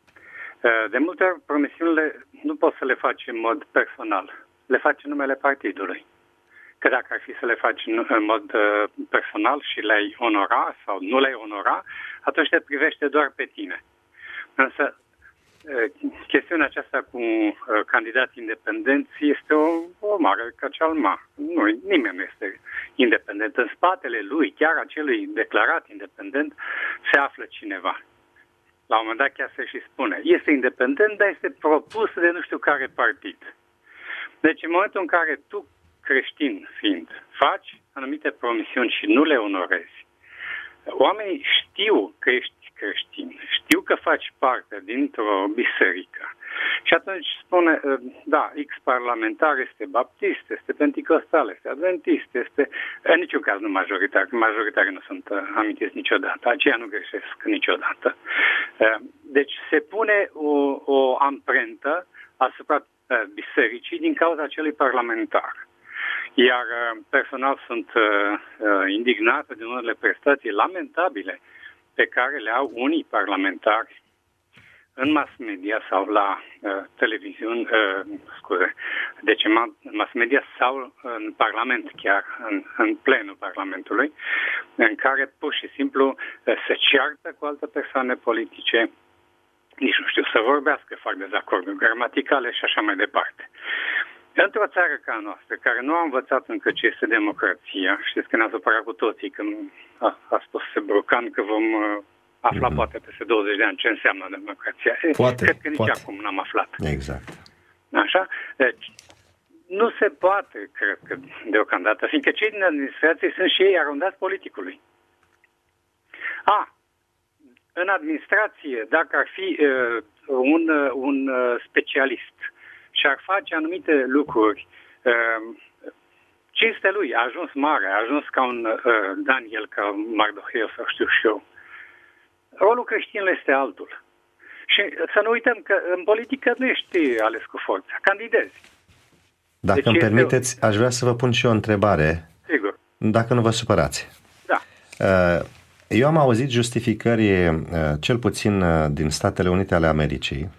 De multe ori, promisiunile nu poți să le faci în mod personal. Le faci în numele partidului. Că dacă ar fi să le faci în mod personal și le-ai onora sau nu le-ai onora, atunci te privește doar pe tine. Însă, chestiunea aceasta cu candidați independenți este o, o mare căcealma. Nu, nimeni nu este independent. În spatele lui, chiar acelui declarat independent, se află cineva. La un moment dat chiar se și spune. Este independent, dar este propus de nu știu care partid. Deci în momentul în care tu, creștin fiind, faci anumite promisiuni și nu le onorezi, oamenii știu că ești creștin, știu că faci parte dintr-o biserică și atunci spune, da, X parlamentar este baptist, este penticostal, este adventist, este, în niciun caz nu majoritar, că majoritarii nu sunt amintiți niciodată, aceia nu greșesc niciodată. Deci se pune o, o amprentă asupra bisericii din cauza acelui parlamentar. Iar personal sunt indignată de unele prestații lamentabile pe care le au unii parlamentari în mass media sau la uh, televiziuni, uh, scuze, deci în mass media sau în Parlament, chiar în, în plenul Parlamentului, în care pur și simplu uh, se ceartă cu alte persoane politice, nici nu știu, să vorbească, fac dezacorduri gramaticale și așa mai departe. Într-o țară ca a noastră, care nu a învățat încă ce este democrația, știți că ne-a supărat cu toții când a, a spus Sebrucan că vom uh, afla mm-hmm. poate peste douăzeci de ani ce înseamnă democrația. Poate, Cred că nici poate. acum n-am aflat. Exact. Așa? Deci, nu se poate, cred că, deocamdată, fiindcă cei din administrație sunt și ei arundați politicului. A, în administrație, dacă ar fi uh, un, uh, un uh, specialist și ar face anumite lucruri, uh, cinste lui, a ajuns mare, a ajuns ca un uh, Daniel, ca un Mardoheu sau știu și eu. Rolul creștinului este altul. Și să nu uităm că în politică nu ești ales cu forța, candidezi. Dacă deci îmi este... permiteți, aș vrea să vă pun și o întrebare. Sigur. Dacă nu vă supărați. Da. Eu am auzit justificări, cel puțin din Statele Unite ale Americii,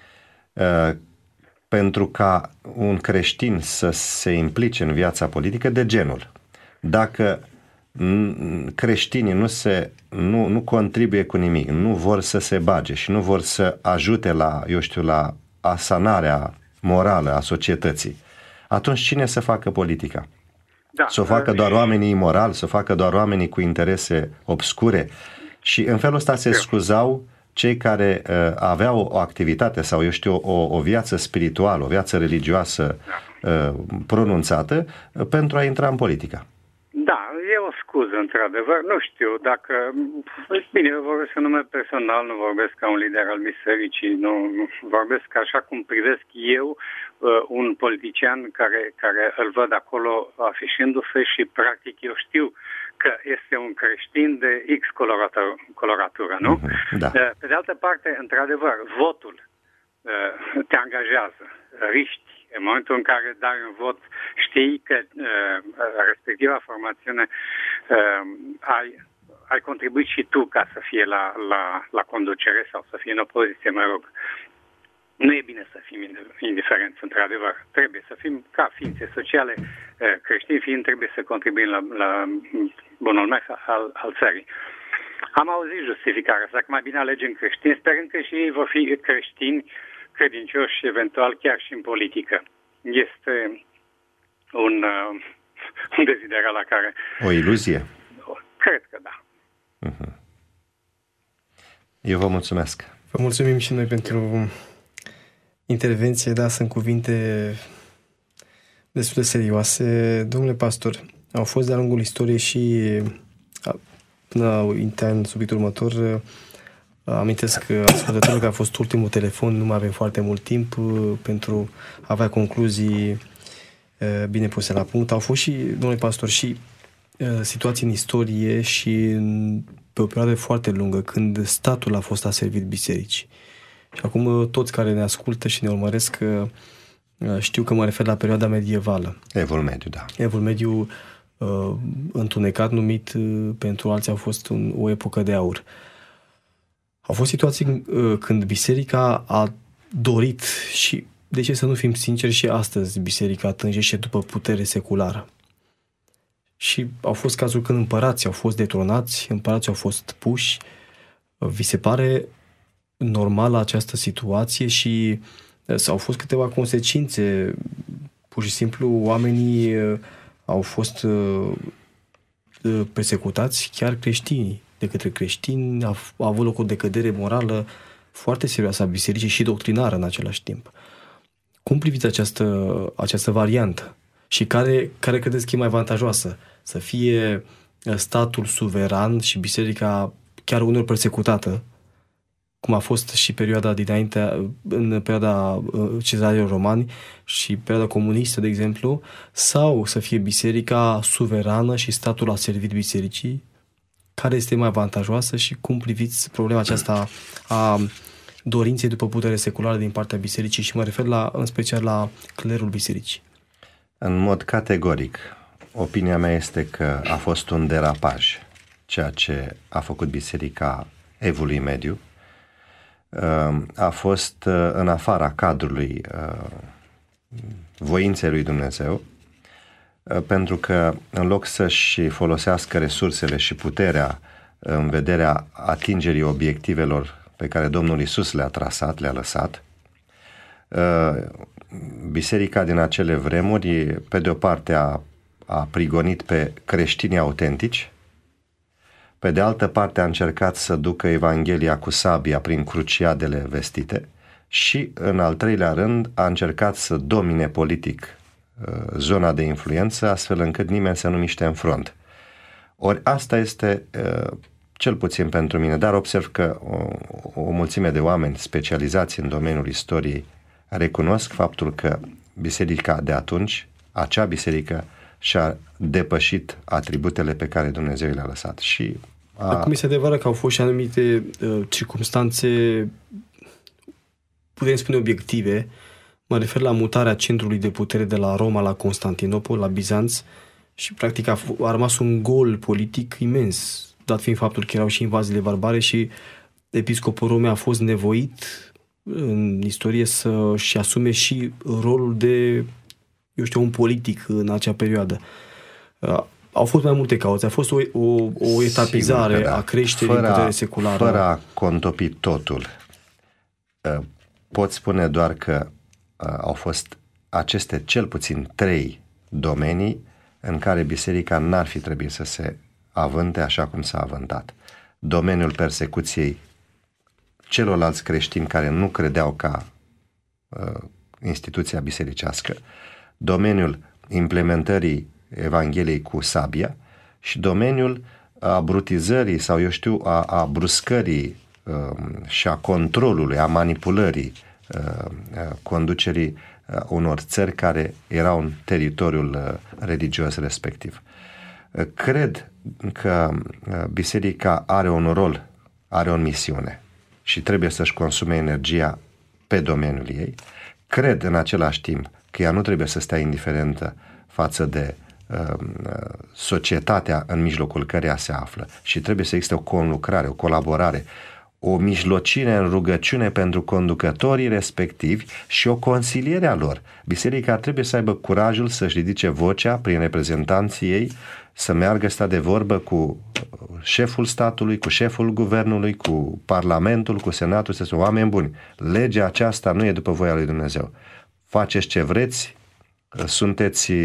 pentru ca un creștin să se implice în viața politică de genul. Dacă creștinii nu, se, nu, nu contribuie cu nimic, nu vor să se bage și nu vor să ajute la, eu știu, la asanarea morală a societății, atunci cine să facă politica? Da. Să o facă doar oamenii imorali, să o facă doar oamenii cu interese obscure și în felul ăsta se scuzau cei care uh, aveau o activitate sau, eu știu, o, o viață spirituală, o viață religioasă uh, pronunțată uh, pentru a intra în politică. Da, e o scuză, într-adevăr. Nu știu dacă... Bine, eu vorbesc în nume personal, nu vorbesc ca un lider al bisericii, nu vorbesc așa cum privesc eu uh, un politician care, care îl văd acolo afișându-se și practic eu știu că este un creștin de X coloratură, coloratură nu? Da. Pe de altă parte, într-adevăr, votul uh, te angajează, riști. În momentul în care dai un vot, știi că uh, respectiva formațiune uh, ai, ai contribuit și tu ca să fie la, la, la conducere sau să fie în opoziție, mă rog. Nu e bine să fim indiferenți, într-adevăr. Trebuie să fim, ca ființe sociale, uh, creștini fiind, trebuie să contribuim la, la bunul mers al, al țării. Am auzit justificarea asta, că mai bine alegem creștini, sperând că și ei vor fi creștini, credincioși, eventual chiar și în politică. Este un, uh, un deziderat la care... O iluzie? Cred că da. Uh-huh. Eu vă mulțumesc. Vă mulțumim și noi pentru intervenție. Da, sunt cuvinte destul de serioase. Domnule pastor, au fost de-a lungul istoriei și până intra în subiectul următor, amintesc ascultătorul că a fost ultimul telefon, nu mai avem foarte mult timp pentru a avea concluzii bine puse la punct. Au fost și, domnule pastor, și situații în istorie și pe o perioadă foarte lungă, când statul a fost aservit bisericii. Și acum toți care ne ascultă și ne urmăresc știu că mă refer la perioada medievală. Evul mediu, da. Evul mediu uh, întunecat, numit uh, pentru alții, a fost un, o epocă de aur. Au fost situații uh, când biserica a dorit și, de ce să nu fim sinceri, și astăzi biserica tânjește după putere seculară. Și au fost cazuri când împărații au fost detronați, împărații au fost puși. Vi se pare normală această situație și au fost câteva consecințe? Pur și simplu oamenii au fost persecutați, chiar creștinii. De către creștini a, a avut loc o decădere morală foarte serioasă a bisericii și doctrinară în același timp. Cum priviți această, această variantă? Și care, care credeți că e mai avantajoasă? Să fie statul suveran și biserica chiar uneori persecutată, cum a fost și perioada dinainte, în perioada cezarilor romani și perioada comunistă, de exemplu, sau să fie biserica suverană și statul a servit bisericii? Care este mai avantajoasă și cum priviți problema aceasta a dorinței după putere seculară din partea bisericii și mă refer la, în special la clerul bisericii? În mod categoric, opinia mea este că a fost un derapaj, ceea ce a făcut biserica Evului Mediu. A fost în afara cadrului voinței lui Dumnezeu, pentru că în loc să-și folosească resursele și puterea în vederea atingerii obiectivelor pe care Domnul Iisus le-a trasat, le-a lăsat, biserica din acele vremuri, pe de o parte, a, a prigonit pe creștinii autentici, pe de altă parte a încercat să ducă Evanghelia cu sabia prin cruciadele vestite și, în al treilea rând, a încercat să domine politic zona de influență, astfel încât nimeni să nu miște în front. Ori asta este, cel puțin pentru mine, dar observ că o, o mulțime de oameni specializați în domeniul istoriei recunosc faptul că biserica de atunci, acea biserică, și-a depășit atributele pe care Dumnezeu le-a lăsat. Și a... Acum este adevărat că au fost și anumite uh, circumstanțe, putem spune, obiective. Mă refer la mutarea centrului de putere de la Roma la Constantinopol, la Bizanț, și practic a, a rămas un gol politic imens, dat fiind faptul că erau și invaziile barbare și episcopul Romei a fost nevoit în istorie să-și asume și rolul de, eu știu, un politic în acea perioadă. Uh, au fost mai multe cauze. A fost o, o, o etapizare da. a creșterii în putere seculară. Fără a contopi totul, uh, pot spune doar că uh, au fost aceste cel puțin trei domenii în care biserica n-ar fi trebuit să se avânte așa cum s-a avântat. Domeniul persecuției celorlalți creștini care nu credeau ca uh, instituția bisericească, domeniul implementării Evangheliei cu sabia și domeniul abrutizării sau, eu știu, a, a bruscării uh, și a controlului, a manipulării uh, conducerii uh, unor țări care erau în teritoriul uh, religios respectiv. Uh, cred că uh, biserica are un rol, are o misiune și trebuie să-și consume energia pe domeniul ei. Cred în același timp că ea nu trebuie să stea indiferentă față de uh, societatea în mijlocul căreia se află și trebuie să existe o conlucrare, o colaborare, o mijlocire în rugăciune pentru conducătorii respectivi și o consiliere a lor. Biserica trebuie să aibă curajul să-și ridice vocea prin reprezentanții ei, să meargă sta de vorbă cu șeful statului, cu șeful guvernului, cu parlamentul, cu senatul, să spună: oameni buni, legea aceasta nu e după voia lui Dumnezeu. Faceți ce vreți, sunteți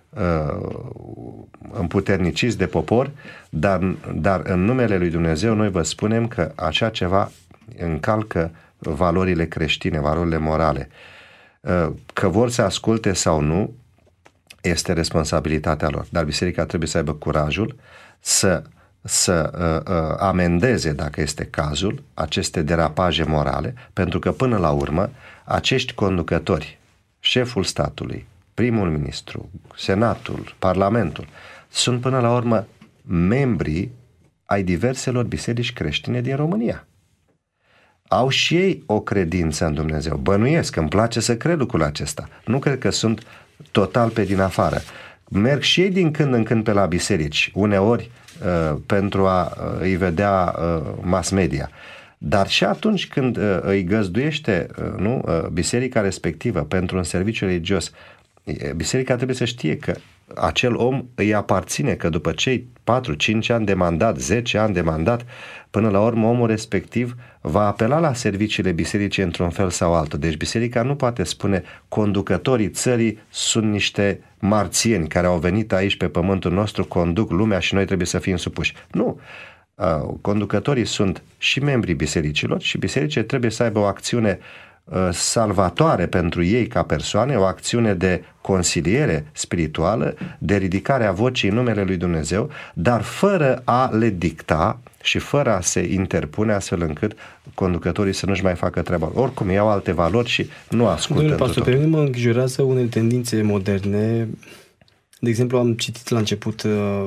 uh, împuterniciți de popor, dar, dar în numele lui Dumnezeu noi vă spunem că așa ceva încalcă valorile creștine, valorile morale. Uh, că vor să asculte sau nu, este responsabilitatea lor. Dar biserica trebuie să aibă curajul să, să uh, uh, amendeze, dacă este cazul, aceste derapaje morale, pentru că până la urmă acești conducători, șeful statului, primul ministru, senatul, parlamentul, sunt până la urmă membrii ai diverselor biserici creștine din România. Au și ei o credință în Dumnezeu. Bănuiesc, îmi place să cred lucrul acesta. Nu cred că sunt total pe din afară. Merg și ei din când în când pe la biserici, uneori uh, pentru a uh, îi vedea uh, mass media. Dar și atunci când uh, îi găzduiește uh, nu, uh, biserica respectivă pentru un serviciu religios, biserica trebuie să știe că acel om îi aparține, că după cei patru cinci ani de mandat, zece ani de mandat, până la urmă omul respectiv va apela la serviciile bisericii într-un fel sau altul. Deci biserica nu poate spune conducătorii țării sunt niște marțieni care au venit aici pe pământul nostru, conduc lumea și noi trebuie să fim supuși. Nu. Conducătorii sunt și membrii bisericilor și bisericile trebuie să aibă o acțiune salvatoare pentru ei ca persoane, o acțiune de consiliere spirituală, de ridicare a vocii în numele lui Dumnezeu, dar fără a le dicta și fără a se interpune astfel încât conducătorii să nu-și mai facă treaba. Oricum, iau alte valori și nu ascultă. Domnule pastor, pe mine mă îngrijorează unele tendințe moderne. De exemplu, am citit la început uh,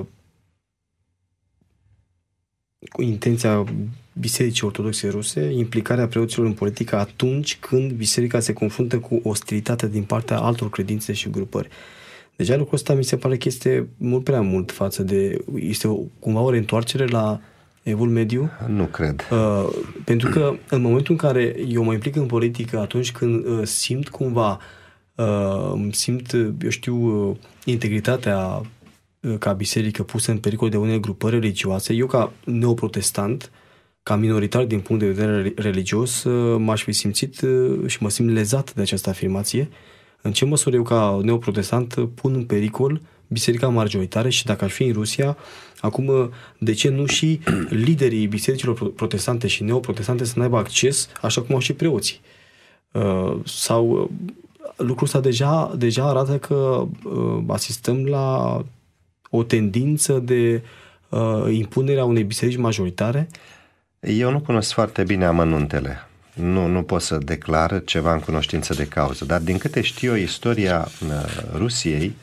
cu intenția Bisericii Ortodoxe Ruse, implicarea preoților în politică atunci când biserica se confruntă cu ostilitate din partea altor credințe și grupări. Deja lucrul ăsta mi se pare că este mult prea mult față de... Este o, cumva o reîntoarcere la Evul Mediu? Nu cred. Uh, pentru că în momentul în care eu mă implic în politică, atunci când uh, simt cumva, uh, simt, eu știu, uh, integritatea uh, ca biserică pusă în pericol de unele grupări religioase, eu ca neoprotestant, ca minoritar din punct de vedere religios, m-aș fi simțit și mă simt lezat de această afirmație. În ce măsură eu, ca neoprotestant, pun în pericol biserica majoritară și dacă ar fi în Rusia, acum, de ce nu și liderii bisericilor protestante și neoprotestante să n-aibă acces, așa cum au și preoții? Sau lucrul ăsta deja, deja arată că asistăm la o tendință de impunerea unei biserici majoritare? Eu nu cunosc foarte bine amănuntele. Nu, nu pot să declar ceva în cunoștință de cauză, dar din câte știu eu, istoria Rusiei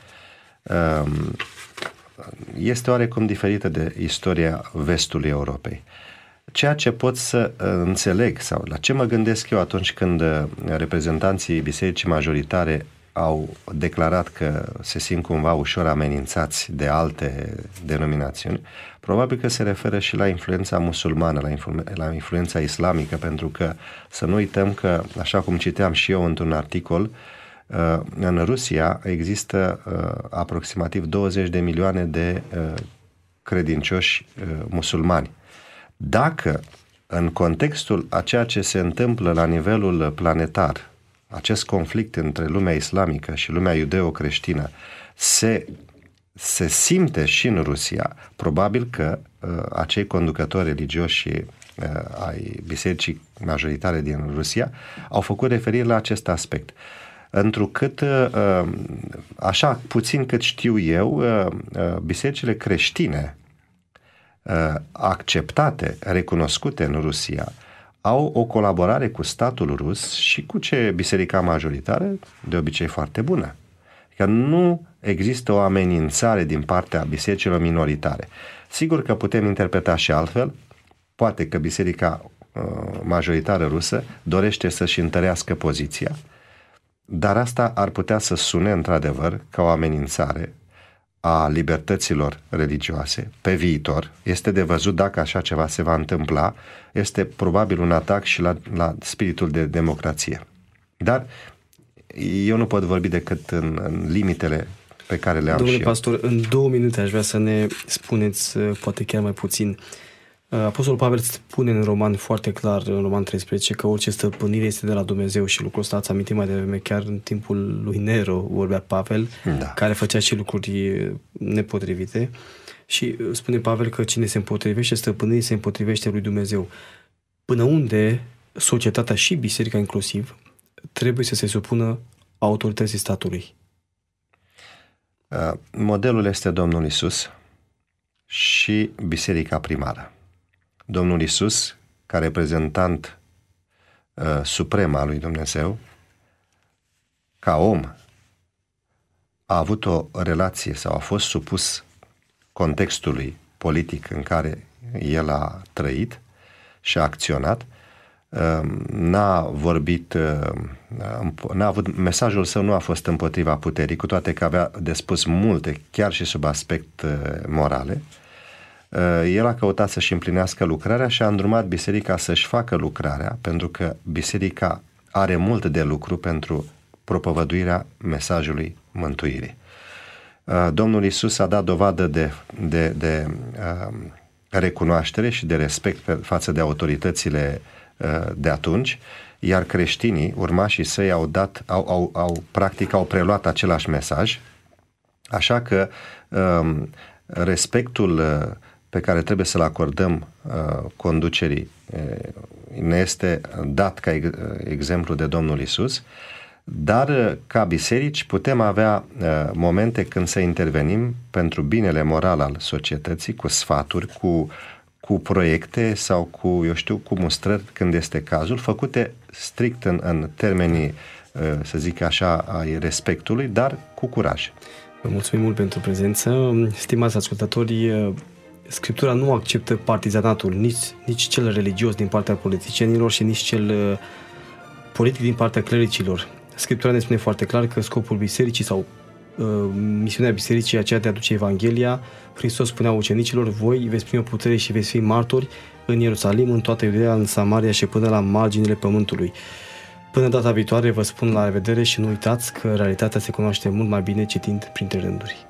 este oarecum diferită de istoria vestului Europei. Ceea ce pot să înțeleg sau la ce mă gândesc eu atunci când reprezentanții bisericii majoritare au declarat că se simt cumva ușor amenințați de alte denominațiuni, probabil că se referă și la influența musulmană, la, influ- la influența islamică, pentru că să nu uităm că, așa cum citeam și eu într-un articol, în Rusia există aproximativ douăzeci de milioane de credincioși musulmani. Dacă în contextul a ceea ce se întâmplă la nivelul planetar, acest conflict între lumea islamică și lumea iudeo-creștină se, se simte și în Rusia, probabil că uh, acei conducători religioși uh, ai bisericii majoritare din Rusia au făcut referire la acest aspect. Întrucât, uh, așa puțin cât știu eu, uh, uh, bisericile creștine uh, acceptate, recunoscute în Rusia, au o colaborare cu statul rus și cu ce biserica majoritară, de obicei foarte bună. Adică nu există o amenințare din partea bisericilor minoritare. Sigur că putem interpreta și altfel, poate că biserica uh, majoritară rusă dorește să-și întărească poziția, dar asta ar putea să sune într-adevăr ca o amenințare a libertăților religioase pe viitor. Este de văzut dacă așa ceva se va întâmpla. Este probabil un atac și la, la spiritul de democrație. Dar eu nu pot vorbi decât în, în limitele pe care le am. Domnule și pastor, eu. În două minute aș vrea să ne spuneți, poate chiar mai puțin, Apostolul Pavel spune în Roman foarte clar, în Roman treisprezece, că orice stăpânire este de la Dumnezeu și lucrul ăsta ați amintit mai devreme, chiar în timpul lui Nero vorbea Pavel, da. care făcea și lucruri nepotrivite și spune Pavel că cine se împotrivește stăpânirii se împotrivește lui Dumnezeu. Până unde societatea și biserica inclusiv trebuie să se supună autorității statului? Modelul este Domnul Iisus și biserica primară. Domnul Iisus, ca reprezentant uh, suprem al lui Dumnezeu, ca om, a avut o relație sau a fost supus contextului politic în care el a trăit și a acționat. Uh, n-a vorbit, uh, n-a avut, mesajul său nu a fost împotriva puterii, cu toate că avea de spus multe, chiar și sub aspect uh, morale. El a căutat să-și împlinească lucrarea și a îndrumat biserica să-și facă lucrarea, pentru că biserica are mult de lucru pentru propovăduirea mesajului mântuirii. Domnul Iisus a dat dovadă de, de, de uh, recunoaștere și de respect față de autoritățile uh, de atunci, iar creștinii, urmașii săi, au dat, au, au, au, practic au preluat același mesaj, așa că uh, respectul uh, pe care trebuie să-l acordăm uh, conducerii uh, ne este dat ca ex- exemplu de Domnul Iisus, dar uh, ca biserici putem avea uh, momente când să intervenim pentru binele moral al societății, cu sfaturi, cu, cu proiecte sau cu, eu știu, cu mustrări când este cazul, făcute strict în, în termenii, uh, să zic așa, ai respectului, dar cu curaj. Vă mulțumim mult pentru prezență. Stimați ascultători, Scriptura nu acceptă partizanatul, nici, nici cel religios din partea politicienilor și nici cel uh, politic din partea clericilor. Scriptura ne spune foarte clar că scopul bisericii sau uh, misiunea bisericii e aceea de a aduce Evanghelia. Hristos spunea ucenicilor: voi veți primi o putere și veți fi martori în Ierusalim, în toată Iudeea, în Samaria și până la marginile pământului. Până data viitoare vă spun la revedere și nu uitați că realitatea se cunoaște mult mai bine citind printre rânduri.